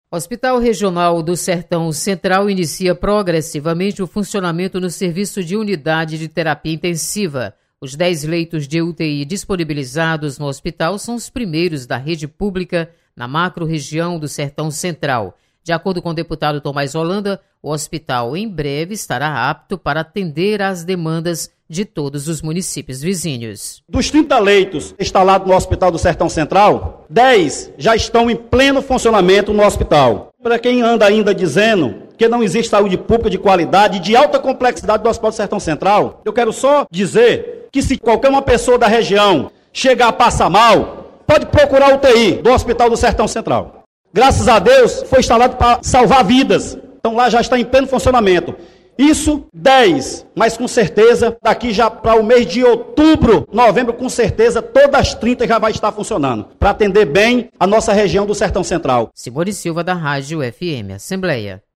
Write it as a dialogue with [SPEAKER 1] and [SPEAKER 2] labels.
[SPEAKER 1] O Hospital Regional do Sertão Central inicia progressivamente o funcionamento no serviço de unidade de terapia intensiva. Os 10 leitos de UTI disponibilizados no hospital são os primeiros da rede pública na macro-região do Sertão Central. De acordo com o deputado Tomás Holanda, o hospital em breve estará apto para atender às demandas de todos os municípios vizinhos.
[SPEAKER 2] Dos 30 leitos instalados no Hospital do Sertão Central, 10 já estão em pleno funcionamento no hospital. Para quem anda ainda dizendo que não existe saúde pública de qualidade e de alta complexidade do Hospital do Sertão Central, eu quero só dizer que se qualquer uma pessoa da região chegar a passar mal, pode procurar a UTI do Hospital do Sertão Central. Graças a Deus, foi instalado para salvar vidas. Então lá já está em pleno funcionamento. Isso 10, mas com certeza, daqui já para o mês de outubro, novembro, com certeza, todas as 30 já vai estar funcionando, para atender bem a nossa região do Sertão Central.
[SPEAKER 1] Simone Silva, da Rádio FM Assembleia.